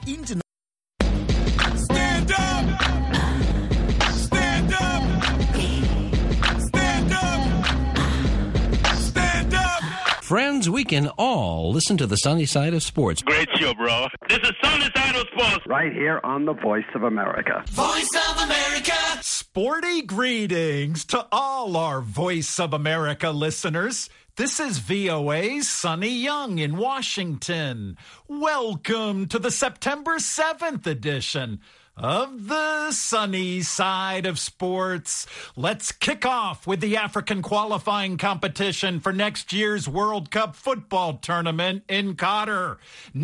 International. Stand up! Stand up! Stand up! Stand up! Friends, we can all listen to the sunny side of sports. Great show, bro. This is Sunny Side of Sports. Right here on the Voice of America. Voice of America! Sporty greetings to all our Voice of America listeners. This is VOA's Sonny Young in Washington. Welcome to the September 7th edition of the Sunny Side of Sports. Let's kick off with the African qualifying competition for next year's World Cup football tournament in Qatar.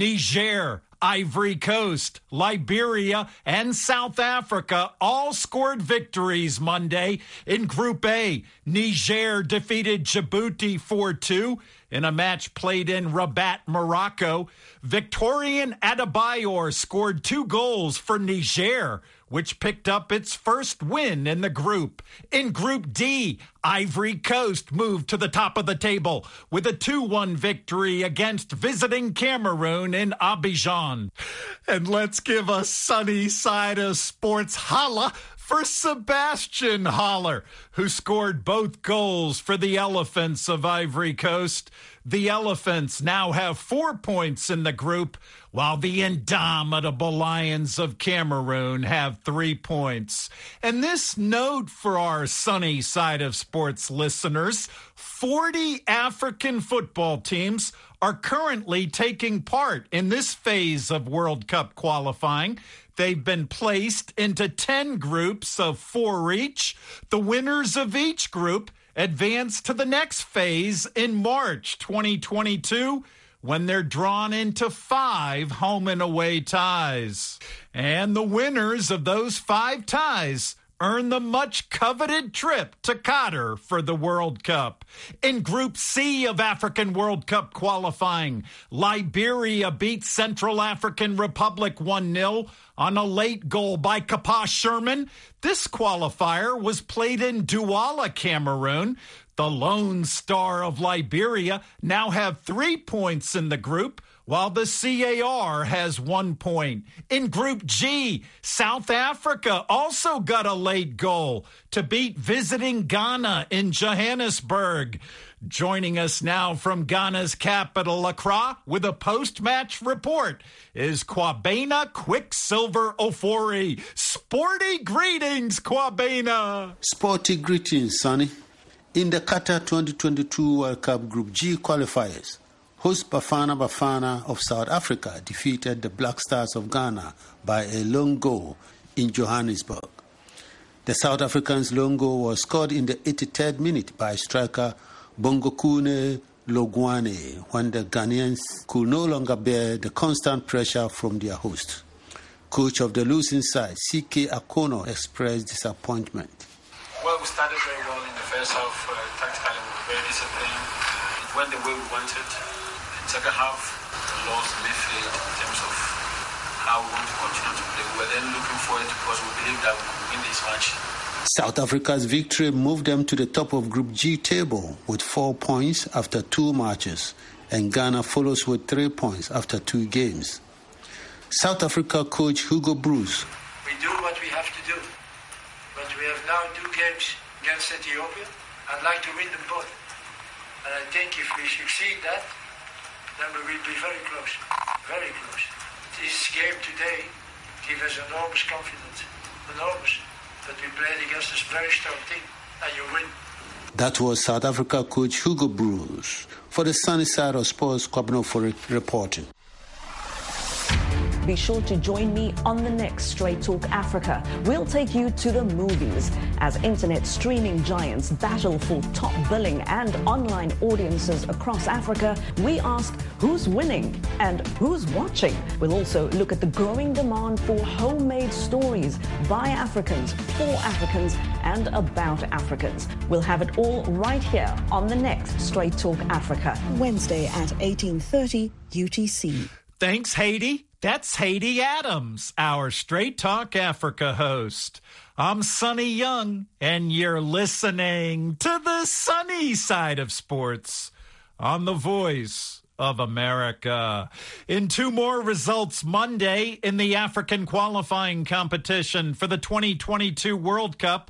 Niger, Ivory Coast, Liberia, and South Africa all scored victories Monday. In Group A, Niger defeated Djibouti 4-2 in a match played in Rabat, Morocco. Victorian Adebayor scored 2 goals for Niger, which picked up its first win in the group. In Group D, Ivory Coast moved to the top of the table with a 2-1 victory against visiting Cameroon in Abidjan. And let's give a sunny side of sports holla for Sebastian Haller, who scored both goals for the Elephants of Ivory Coast. The Elephants now have 4 points in the group, while the indomitable Lions of Cameroon have 3 points. And this note for our sunny side of sports listeners: 40 African football teams are currently taking part in this phase of World Cup qualifying. They've been placed into 10 groups of 4 each. The winners of each group advance to the next phase in March 2022, when they're drawn into 5 home and away ties. And the winners of those 5 ties earn the much-coveted trip to Qatar for the World Cup. In Group C of African World Cup qualifying, Liberia beat Central African Republic 1-0 on a late goal by Kapa Sherman. This qualifier was played in Douala, Cameroon. The Lone Star of Liberia now have 3 points in the group, while the CAR has 1 point. In Group G, South Africa also got a late goal to beat visiting Ghana in Johannesburg. Joining us now from Ghana's capital, Accra, with a post-match report is Kwabena Quicksilver Ofori. Sporty greetings, Kwabena. Sporty greetings, Sonny. In the Qatar 2022 World Cup Group G qualifiers, host Bafana Bafana of South Africa defeated the Black Stars of Ghana by a lone goal in Johannesburg. The South Africans' lone goal was scored in the 83rd minute by striker Bongokune Logwane, when the Ghanaians could no longer bear the constant pressure from their host. Coach of the losing side, CK Akono, expressed disappointment. Well, we started very well in the first half. Tactically, we were very disciplined. It went the way we wanted. In the second half, we lost midfield in terms of how we want to continue to play. We were then looking forward because we believe that we could win this match. South Africa's victory moved them to the top of Group G table with 4 points after 2 matches, and Ghana follows with 3 points after 2 games. South Africa coach Hugo Broos. We do what we have to do, but we have now 2 games against Ethiopia. I'd like to win them both, and I think if we succeed that, then we will be very close, very close. This game today gives us enormous confidence, enormous. But we played against this very strong team, and you win. That was South Africa coach Hugo Broos. For the Sunny Side of Sports, Kwabena for reporting. Be sure to join me on the next Straight Talk Africa. We'll take you to the movies as internet streaming giants battle for top billing and online audiences across Africa. We ask who's winning and who's watching. We'll also look at the growing demand for homemade stories by Africans, for Africans, and about Africans. We'll have it all right here on the next Straight Talk Africa, Wednesday at 18:30 UTC. Thanks, Haiti. That's Haiti Adams, our Straight Talk Africa host. I'm Sonny Young, and you're listening to the sunny side of sports on the Voice of America. In two more results Monday in the African qualifying competition for the 2022 World Cup,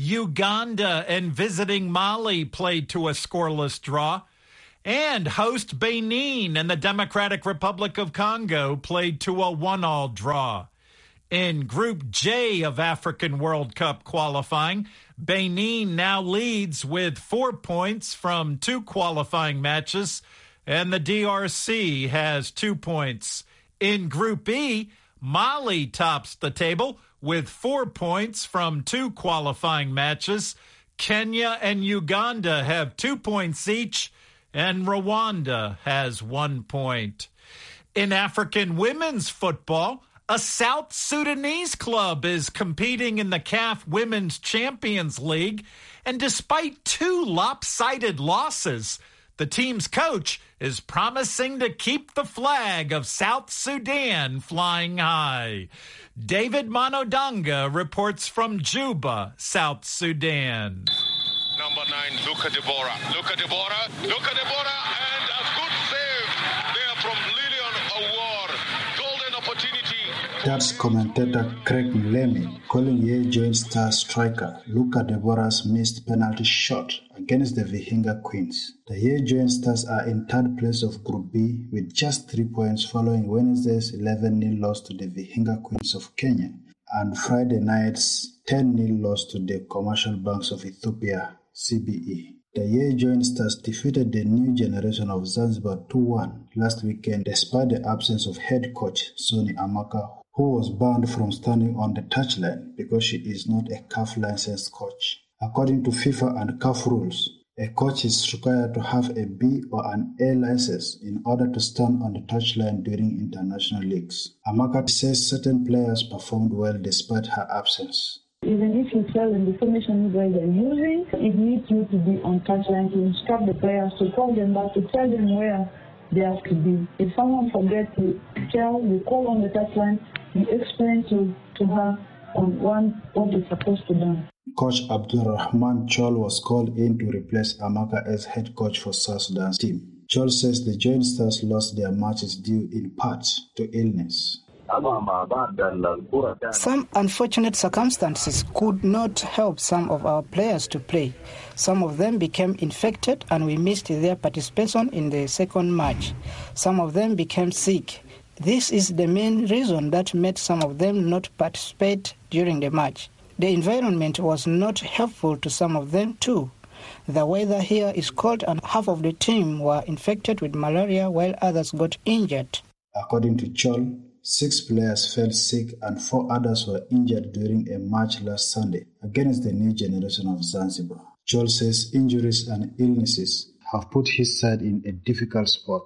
Uganda and visiting Mali played to a scoreless draw. And host Benin and the Democratic Republic of Congo played to a 1-1 draw. In Group J of African World Cup qualifying, Benin now leads with 4 points from 2 qualifying matches, and the DRC has 2 points. In Group E, Mali tops the table with 4 points from 2 qualifying matches. Kenya and Uganda have 2 points each, and Rwanda has 1 point. In African women's football, a South Sudanese club is competing in the CAF Women's Champions League, and despite 2 lopsided losses, the team's coach is promising to keep the flag of South Sudan flying high. David Monodanga reports from Juba, South Sudan. Number 9, Luka Deborah. Luka Deborah, and a good save there from Lilian Awar. Golden opportunity. That's commentator Craig Mlemi calling Ye Joint Star striker Luka Deborah's missed penalty shot against the Vihiga Queens. The Ye Joint Stars are in third place of Group B with just 3 points following Wednesday's 11-0 loss to the Vihiga Queens of Kenya and Friday night's 10-0 loss to the Commercial Banks of Ethiopia, CBE. The Ye Joint Stars defeated the new generation of Zanzibar 2-1 last weekend despite the absence of head coach Sonny Amaka, who was banned from standing on the touchline because she is not a CAF licensed coach. According to FIFA and CAF rules, a coach is required to have a B or an A license in order to stand on the touchline during international leagues. Amaka says certain players performed well despite her absence. Even if you tell them the formation you guys are using, it needs you to be on touchline to instruct the players, to call them back, to tell them where they have to be. If someone forgets to tell, you call on the touchline, you explain to her on what they're supposed to do. Coach Abdulrahman Chol was called in to replace Amaka as head coach for South Sudan's team. Chol says the Joint Stars lost their matches due in part to illness. Some unfortunate circumstances could not help some of our players to play. Some of them became infected and we missed their participation in the second match. Some of them became sick. This is the main reason that made some of them not participate during the match. The environment was not helpful to some of them too. The weather here is cold and half of the team were infected with malaria while others got injured. According to Chol, 6 players fell sick and 4 others were injured during a match last Sunday against the new generation of Zanzibar. Chol says injuries and illnesses have put his side in a difficult spot.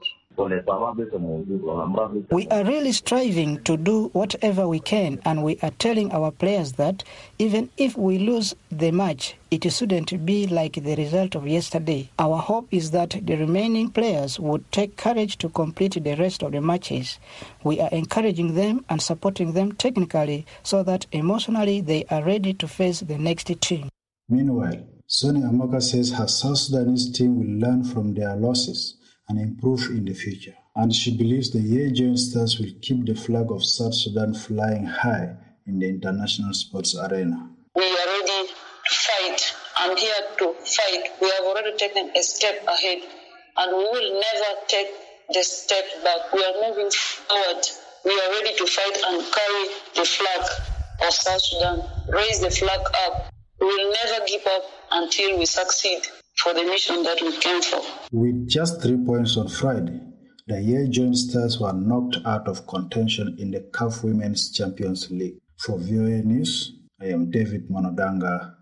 We are really striving to do whatever we can, and we are telling our players that even if we lose the match, it shouldn't be like the result of yesterday. Our hope is that the remaining players would take courage to complete the rest of the matches. We are encouraging them and supporting them technically so that emotionally they are ready to face the next team. Meanwhile, Sonny Amaka says her South Sudanese team will learn from their losses and improve in the future. And she believes the Ye Joint Stars will keep the flag of South Sudan flying high in the international sports arena. We are ready to fight. I'm here to fight. We have already taken a step ahead and we will never take the step back. We are moving forward. We are ready to fight and carry the flag of South Sudan. Raise the flag up. We will never give up until we succeed for the mission that we came for. With just 3 points on Friday, the Ye Joint Stars were knocked out of contention in the CAF Women's Champions League. For VOA News, I am David Monodanga.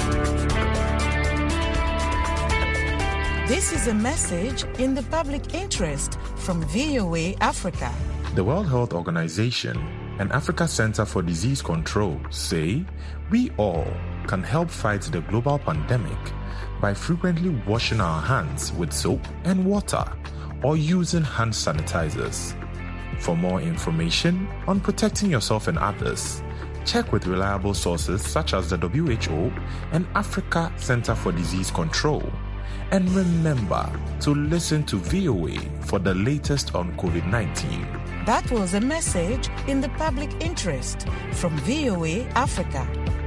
This is a message in the public interest from VOA Africa. The World Health Organization and Africa Center for Disease Control say we all can help fight the global pandemic by frequently washing our hands with soap and water or using hand sanitizers. For more information on protecting yourself and others, check with reliable sources such as the WHO and Africa Center for Disease Control And remember to listen to VOA for the latest on COVID-19. That was a message in the public interest from VOA Africa.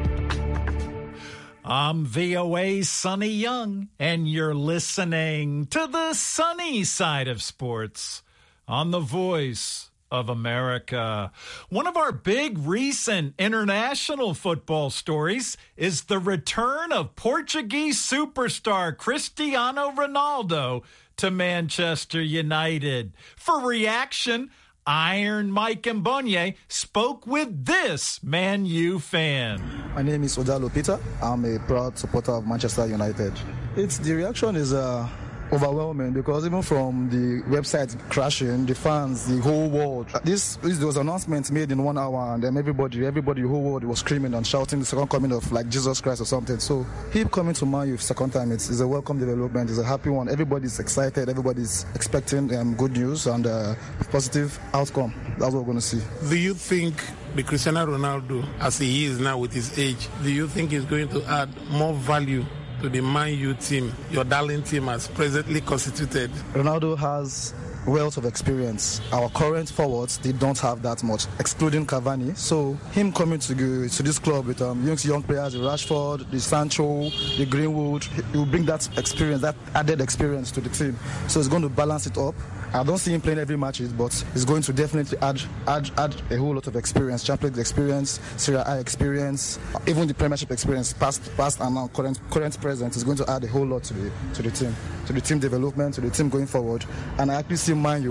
I'm VOA's Sonny Young, and you're listening to the sunny side of sports on the Voice of America. One of our big recent international football stories is the return of Portuguese superstar Cristiano Ronaldo to Manchester United. For reaction, Iron Mike Mbonye spoke with this Man U fan. My name is Odalo Peter. I'm a proud supporter of Manchester United. The reaction is overwhelming because even from the website crashing, the fans, the whole world. There was announcements made in 1 hour, and then everybody, the whole world was screaming and shouting the second coming of like Jesus Christ or something. So him coming to Man U second time, it's a welcome development. It's a happy one. Everybody's excited. Everybody's expecting good news and positive outcome. That's what we're going to see. Do you think the Cristiano Ronaldo, as he is now with his age, do you think he's going to add more value to the Man U team, your darling team as presently constituted? Ronaldo has wealth of experience. Our current forwards, they don't have that much, excluding Cavani. So him coming to this club with young players, the Rashford, the Sancho, the Greenwood, he will bring that experience, that added experience to the team. So it's going to balance it up. I don't see him playing every match, but he's going to definitely add a whole lot of experience, Champions League experience, Serie A experience, even the Premiership experience, past and now current present, is going to add a whole lot to the team development, to the team going forward. And I actually see Man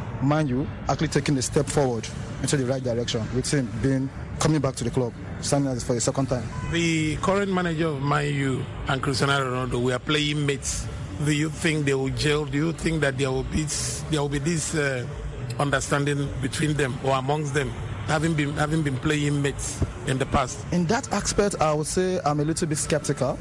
U actually taking a step forward into the right direction, with him coming back to the club, signing for the second time. The current manager of Man U and Cristiano Ronaldo, we are playing mates. Do you think they will gel? Do you think that there will be this understanding between them or amongst them, having been playing mates in the past? In that aspect, I would say I'm a little bit skeptical.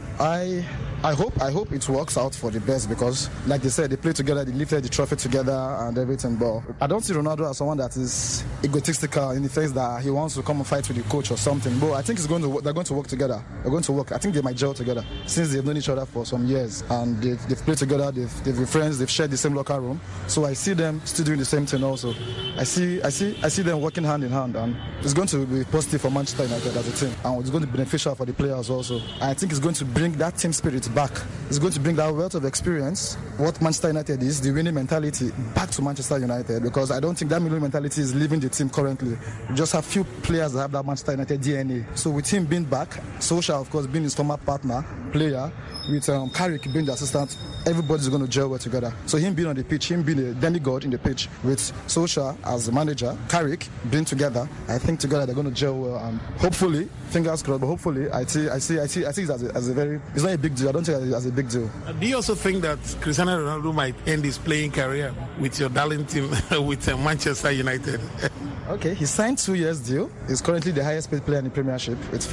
I hope it works out for the best because, like they said, they played together, they lifted the trophy together and everything. But I don't see Ronaldo as someone that is egotistical in the sense that he wants to come and fight with the coach or something. But I think they're going to work together. They're going to work. I think they might gel together since they've known each other for some years and they've played together. They've been friends. They've shared the same locker room. So I see them still doing the same thing also. I see them working hand in hand, and it's going to be positive for Manchester United as a team, and it's going to be beneficial for the players also. I think it's going to bring that team spirit back. It's going to bring that wealth of experience, what Manchester United is, the winning mentality, back to Manchester United, because I don't think that winning mentality is leaving the team currently. We just have few players that have that Manchester United DNA. So with him being back, Solskjaer, of course, being his former partner, player, with Carrick being the assistant, everybody's going to gel well together. So him being on the pitch, him being a demigod in the pitch, with Solskjaer as the manager, Carrick being together, I think together they're going to gel well, and hopefully, fingers crossed, but hopefully, I see it as a very, it's not a big deal. I don't think it's a big deal. Do you also think that Cristiano Ronaldo might end his playing career with your darling team, with Manchester United? Okay, he signed 2 years deal. He's currently the highest paid player in the Premiership. It's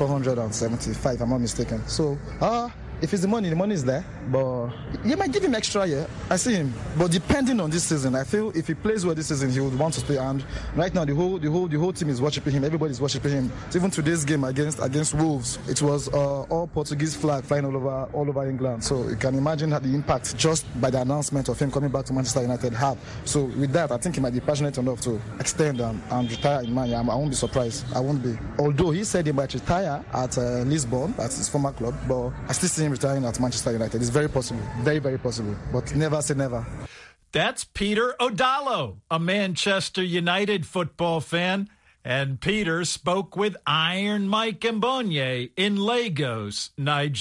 475, if I'm not mistaken. So, if it's the money is there. But you might give him extra year. I see him. But depending on this season, I feel if he plays well this season, he would want to stay. And right now, the whole team is worshiping him. Everybody's worshiping him. So even today's game against Wolves, it was all Portuguese flag flying all over England. So you can imagine the impact just by the announcement of him coming back to Manchester United had. So with that, I think he might be passionate enough to extend and retire in Man U. I won't be surprised. I won't be. Although he said he might retire at Lisbon, at his former club, but I still see him retiring at Manchester United. It's very possible. Very, very possible. But never say never. That's Peter Odalo, a Manchester United football fan. And Peter spoke with Iron Mike Mbonye in Lagos,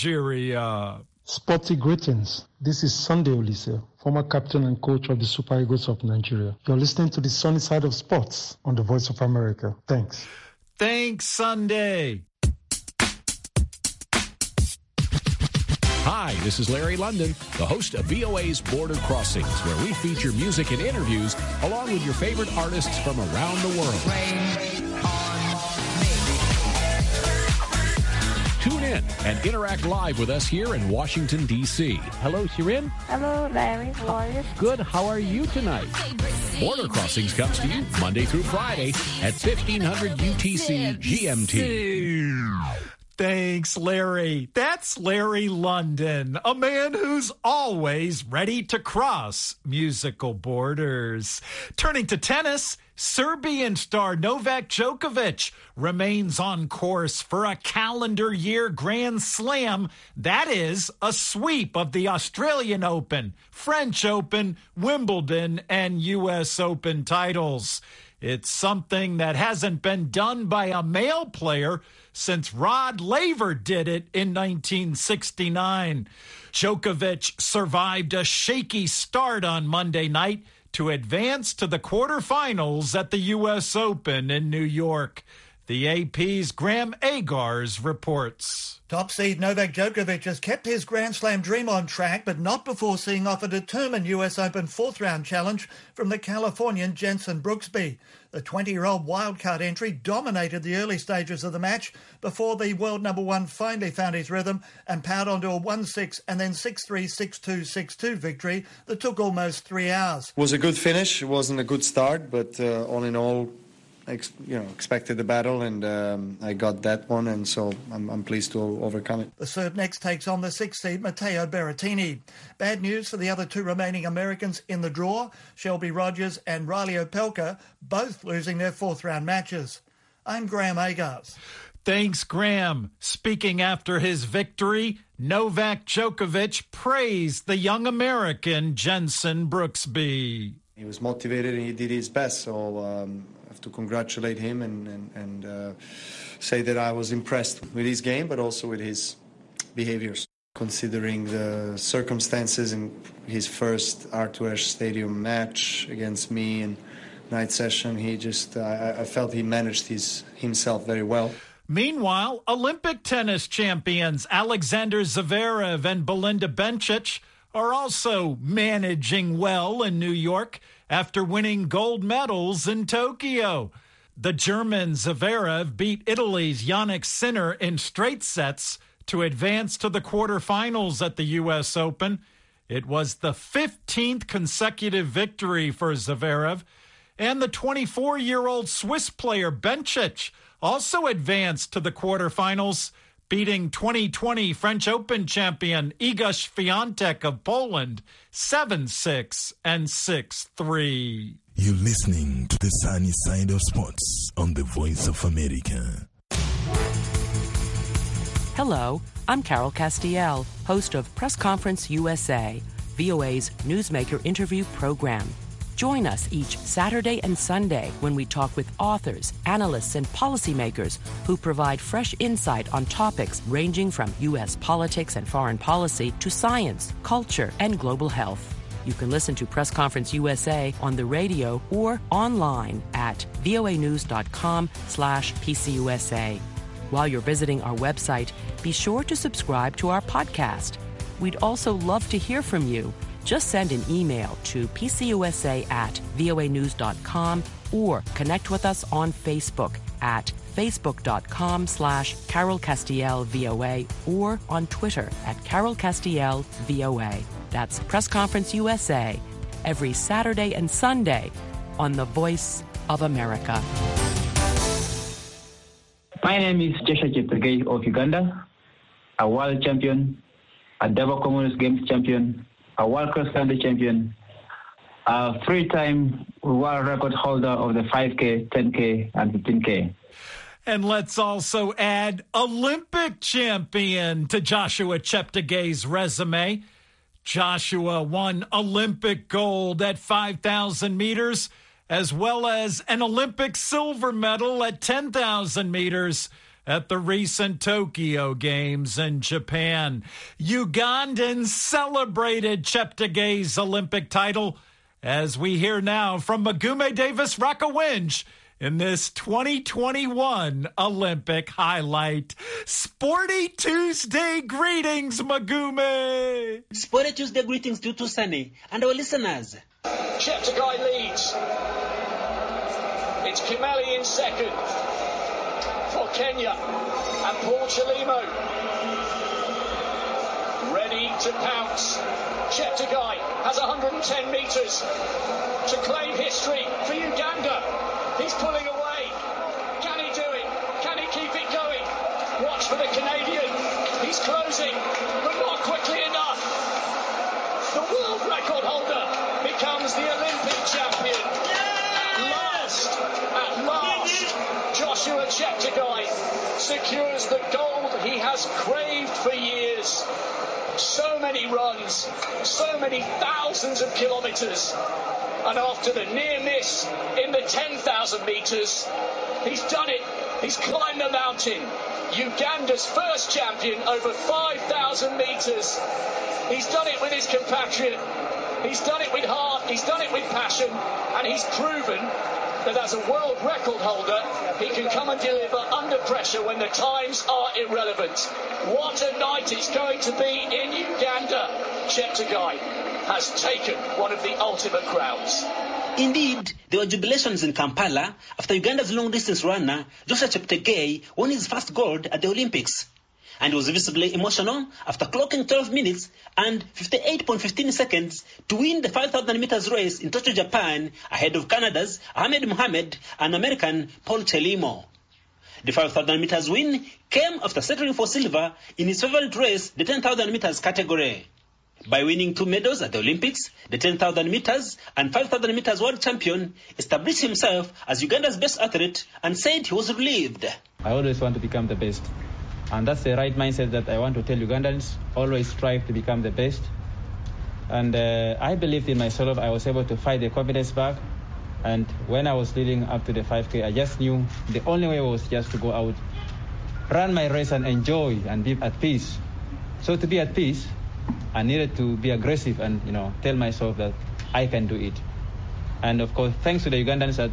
Nigeria. Sporty greetings. This is Sunday Olise, former captain and coach of the Super Eagles of Nigeria. You're listening to the sunny side of sports on the Voice of America. Thanks. Thanks, Sunday. Hi, this is Larry London, the host of VOA's Border Crossings, where we feature music and interviews along with your favorite artists from around the world. Tune in and interact live with us here in Washington, D.C. Hello, Shirin. Hello, Larry. How are you? Good. How are you tonight? Border Crossings comes to you Monday through Friday at 1500 UTC GMT. Thanks, Larry. That's Larry London, a man who's always ready to cross musical borders. Turning to tennis, Serbian star Novak Djokovic remains on course for a calendar year Grand Slam. That is a sweep of the Australian Open, French Open, Wimbledon, and U.S. Open titles. It's something that hasn't been done by a male player since Rod Laver did it in 1969. Djokovic survived a shaky start on Monday night to advance to the quarterfinals at the U.S. Open in New York. The AP's Graham Agars reports. Top seed Novak Djokovic has kept his Grand Slam dream on track, but not before seeing off a determined US Open fourth-round challenge from the Californian Jenson Brooksby. The 20-year-old wildcard entry dominated the early stages of the match before the world number one finally found his rhythm and powered onto a 1-6 and then 6-3, 6-2, 6-2 victory that took almost 3 hours. It was a good finish. It wasn't a good start, but all in all, expected the battle, and I got that one, and so I'm pleased to overcome it. The Serb next takes on the 6th seed Matteo Berrettini. Bad news for the other two remaining Americans in the draw, Shelby Rogers and Riley Opelka, both losing their fourth-round matches. I'm Graham Agars. Thanks, Graham. Speaking after his victory, Novak Djokovic praised the young American Jenson Brooksby. He was motivated and he did his best, so I have to congratulate him and say that I was impressed with his game, but also with his behaviors. Considering the circumstances in his first Arthur Ashe Stadium match against me in night session, I felt he managed himself very well. Meanwhile, Olympic tennis champions Alexander Zverev and Belinda Bencic are also managing well in New York after winning gold medals in Tokyo. The German Zverev beat Italy's Jannik Sinner in straight sets to advance to the quarterfinals at the U.S. Open. It was the 15th consecutive victory for Zverev. And the 24-year-old Swiss player Bencic also advanced to the quarterfinals, beating 2020 French Open champion Iga Świątek of Poland 7-6 and 6-3. You're listening to the sunny side of sports on the Voice of America. Hello, I'm Carol Castiel, host of Press Conference USA, VOA's newsmaker interview program. Join us each Saturday and Sunday when we talk with authors, analysts, and policymakers who provide fresh insight on topics ranging from U.S. politics and foreign policy to science, culture, and global health. You can listen to Press Conference USA on the radio or online at voanews.com/PCUSA. While you're visiting our website, be sure to subscribe to our podcast. We'd also love to hear from you. Just send an email to pcusa@voanews.com or connect with us on Facebook at facebook.com/CarolCastielVOA or on Twitter at CarolCastielVOA. That's Press Conference USA every Saturday and Sunday on the Voice of America. My name is Joshua Cheptegei of Uganda, a world champion, a Davao Commonwealth Games champion, a world cross-country champion, a three-time world record holder of the 5K, 10K, and 15K. And let's also add Olympic champion to Joshua Cheptegei's resume. Joshua won Olympic gold at 5,000 meters, as well as an Olympic silver medal at 10,000 meters at the recent Tokyo Games in Japan. Ugandans celebrated Cheptegei's Olympic title, as we hear now from Magume Davis Rakowinj in this 2021 Olympic highlight. Sporty Tuesday greetings, Magume. Sporty Tuesday greetings to Sunny and our listeners. Cheptegei leads. It's Kimeli in second for Kenya, and Paul Chelimo ready to pounce. Cheptegei has 110 metres to claim history for Uganda. He's pulling away. Can he do it? Can he keep it going? Watch for the Canadian. He's closing, but not quickly enough. The world record holder becomes the Olympic champion. At last, Joshua Cheptegei secures the gold he has craved for years. So many runs, so many thousands of kilometres. And after the near miss in the 10,000 metres, he's done it. He's climbed the mountain. Uganda's first champion over 5,000 metres. He's done it with his compatriot. He's done it with heart. He's done it with passion. And he's proven that as a world record holder, he can come and deliver under pressure when the times are irrelevant. What a night it's going to be in Uganda. Cheptegei has taken one of the ultimate crowns. Indeed, there were jubilations in Kampala after Uganda's long-distance runner, Joshua Cheptegei, won his first gold at the Olympics. And he was visibly emotional after clocking 12 minutes and 58.15 seconds to win the 5,000 meters race in Tokyo, Japan, ahead of Canada's Ahmed Mohamed and American Paul Chelimo. The 5,000 meters win came after settling for silver in his favorite race, the 10,000 meters category. By winning 2 medals at the Olympics, the 10,000 meters and 5,000 meters world champion established himself as Uganda's best athlete and said he was relieved. I always want to become the best. And that's the right mindset that I want to tell Ugandans. Always strive to become the best. And I believed in myself. I was able to fight the confidence back. And when I was leading up to the 5K, I just knew the only way was just to go out, run my race and enjoy and be at peace. So to be at peace, I needed to be aggressive and, tell myself that I can do it. And of course, thanks to the Ugandans that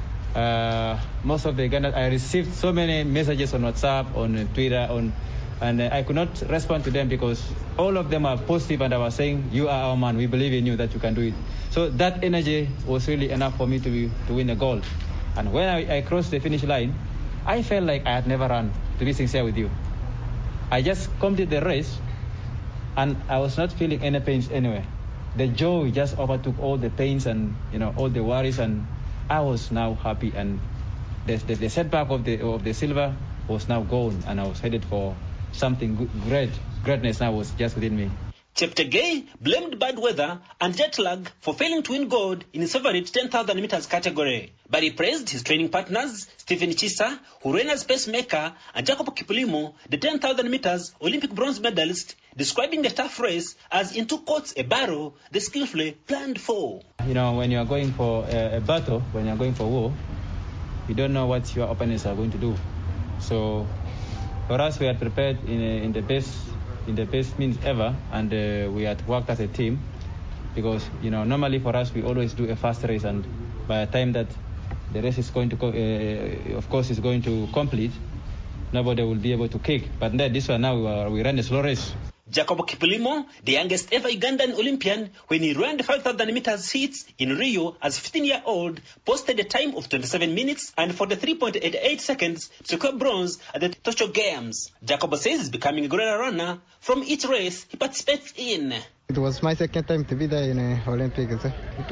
most of the Ugandans, I received so many messages on WhatsApp, on Twitter, and I could not respond to them because all of them are positive and I was saying, you are our man, we believe in you that you can do it. So that energy was really enough for me to win the gold. And when I crossed the finish line, I felt like I had never run, to be sincere with you. I just completed the race and I was not feeling any pains anywhere. The joy just overtook all the pains and all the worries, and I was now happy, and the setback of the silver was now gone, and I was headed for something greatness now was just within me. Cheptegei blamed bad weather and jet lag for failing to win gold in his favorite 10,000 meters category. But he praised his training partners, Stephen Chisa, who ran as pacemaker, and Jacob Kiplimo, the 10,000 meters Olympic bronze medalist, describing the tough race as, in 2 quotes, a battle they skillfully planned for. When you are going for a battle, when you are going for war, you don't know what your opponents are going to do. So for us, we had prepared in the best means ever, and we had worked as a team because normally for us we always do a fast race, and by the time that the race is going to of course is going to complete, nobody will be able to kick. But this one now we ran a slow race. Jacob Kiplimo, the youngest ever Ugandan Olympian, when he ran the 5,000 meters heats in Rio as a 15-year-old, posted a time of 27 minutes and 43.88 seconds to secure bronze at the Tokyo Games. Jacob says he's becoming a greater runner from each race he participates in. It was my second time to be there in the Olympics.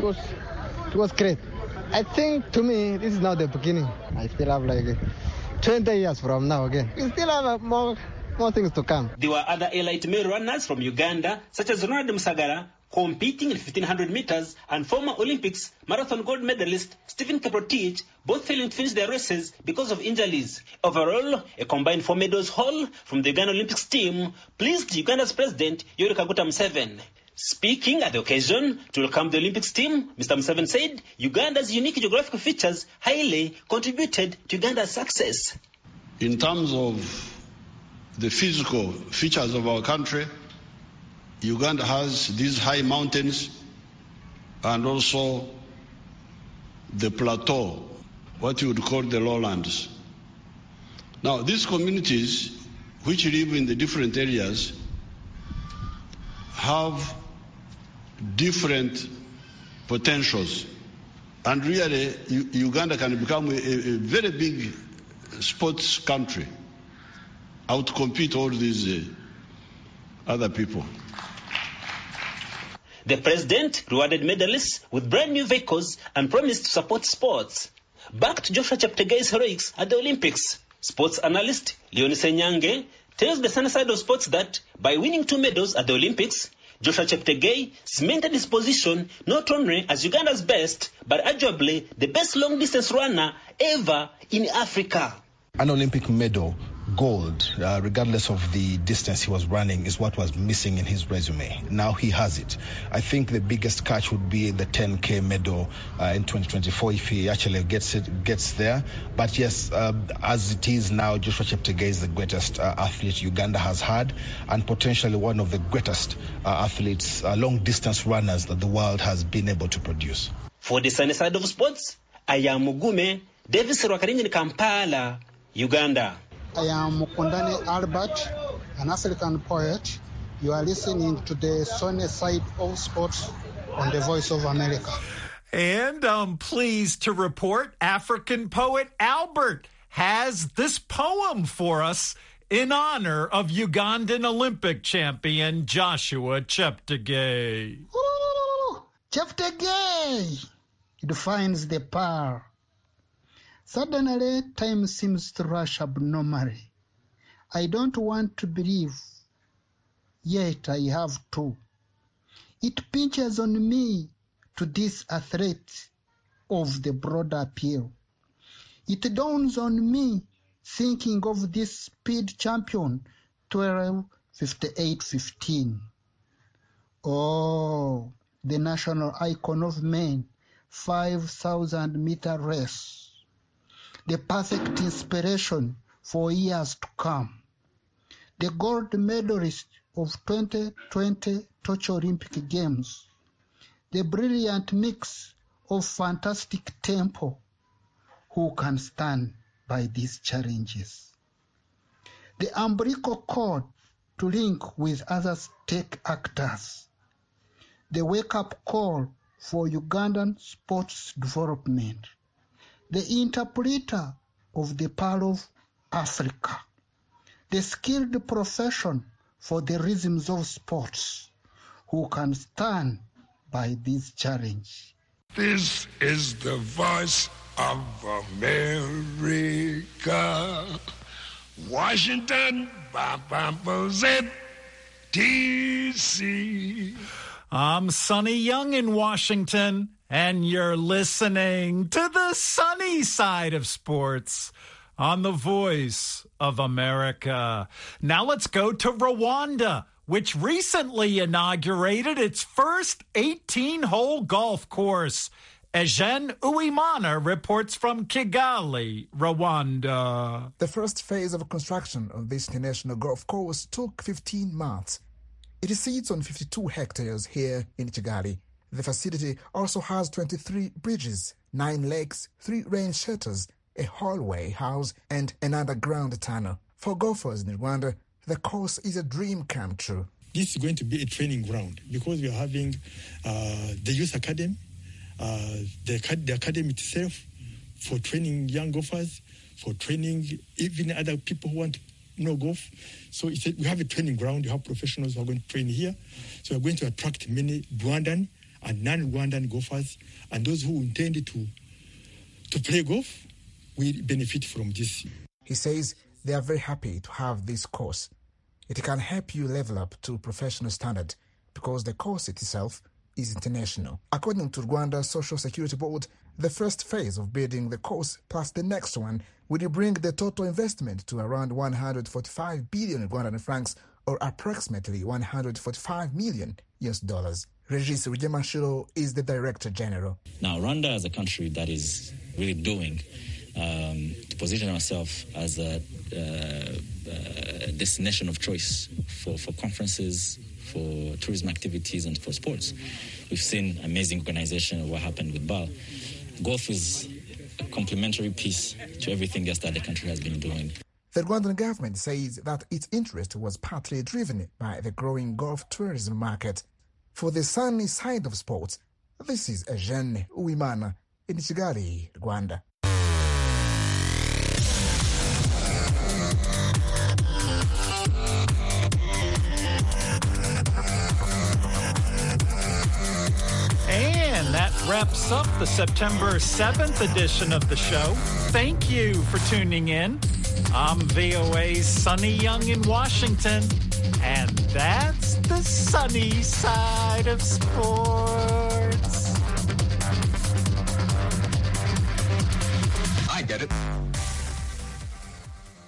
It was great. I think to me this is now the beginning. I still have like 20 years from now again. We still have more things to come. There were other elite male runners from Uganda, such as Ronald Musagara, competing in 1,500 meters, and former Olympics marathon gold medalist Stephen Kiprotich, both failing to finish their races because of injuries. Overall, a combined 4 medals haul from the Uganda Olympics team pleased Uganda's president, Yoweri Kaguta Museveni. Speaking at the occasion to welcome the Olympics team, Mr. Museveni said Uganda's unique geographical features highly contributed to Uganda's success. In terms of the physical features of our country, Uganda has these high mountains and also the plateau, what you would call the lowlands. Now, these communities which live in the different areas have different potentials, and really Uganda can become a very big sports country, outcompete all these other people. The president rewarded medalists with brand new vehicles and promised to support sports. Back to Joshua Cheptegei's heroics at the Olympics. Sports analyst Leonie Senyange tells the sunny side of sports that by winning 2 medals at the Olympics, Joshua Cheptegei cemented his position not only as Uganda's best, but arguably the best long-distance runner ever in Africa. An Olympic medal, gold, regardless of the distance he was running, is what was missing in his resume. Now he has it. I think the biggest catch would be the 10K medal in 2024 if he actually gets there. But yes, as it is now, Joshua Cheptegei is the greatest athlete Uganda has had, and potentially one of the greatest athletes, long-distance runners that the world has been able to produce. For the sunny side of sports, I am Mugume, Davis Rwakarinyi in Kampala, Uganda. I am Mukundani Albert, an African poet. You are listening to the sunny side of sports on the Voice of America. And I'm pleased to report African poet Albert has this poem for us in honor of Ugandan Olympic champion Joshua Cheptegei. Cheptegei! It defines the power. Suddenly, time seems to rush abnormally. I don't want to believe, yet I have to. It pinches on me to this athlete of the broad appeal. It dawns on me thinking of this speed champion, 12:58:15. Oh, the national icon of men, 5,000-meter race. The perfect inspiration for years to come. The gold medalist of 2020 Tokyo Olympic Games. The brilliant mix of fantastic tempo. Who can stand by these challenges? The umbilical cord to link with other stake actors. The wake-up call for Ugandan sports development. The interpreter of the Pearl of Africa, the skilled profession for the rhythms of sports, who can stand by this challenge. This is the Voice of America, Washington, D.C. I'm Sonny Young in Washington, and you're listening to the sunny side of sports on the Voice of America. Now let's go to Rwanda, which recently inaugurated its first 18-hole golf course. Eugene Uwimana reports from Kigali, Rwanda. The first phase of construction of this international golf course took 15 months. It sits on 52 hectares here in Kigali. The facility also has 23 bridges, 9 lakes, 3 rain shelters, a hallway house, and an underground tunnel. For golfers in Rwanda, the course is a dream come true. This is going to be a training ground because we are having the youth academy, the academy itself for training young golfers, for training even other people who want to golf. So we have a training ground. You have professionals who are going to train here. So we're going to attract many Rwandan and non-Rwandan golfers, and those who intend to play golf will benefit from this. He says they are very happy to have this course. It can help you level up to professional standard because the course itself is international. According to Rwanda Social Security Board, the first phase of building the course plus the next one will bring the total investment to around 145 billion Rwandan francs, or approximately $145 million. Regis Rugemanshiro is the Director General. Now, Rwanda as a country that is really doing to position ourselves as a destination of choice for conferences, for tourism activities, and for sports. We've seen amazing organization of what happened with BAL. Golf is a complementary piece to everything else that the country has been doing. The Rwandan government says that its interest was partly driven by the growing golf tourism market. For the sunny side of sports, this is Eugene Uwimana in Kigali, Rwanda. And that wraps up the September 7th edition of the show. Thank you for tuning in. I'm VOA's Sonny Young in Washington, and that's the sunny side of sports. I get it.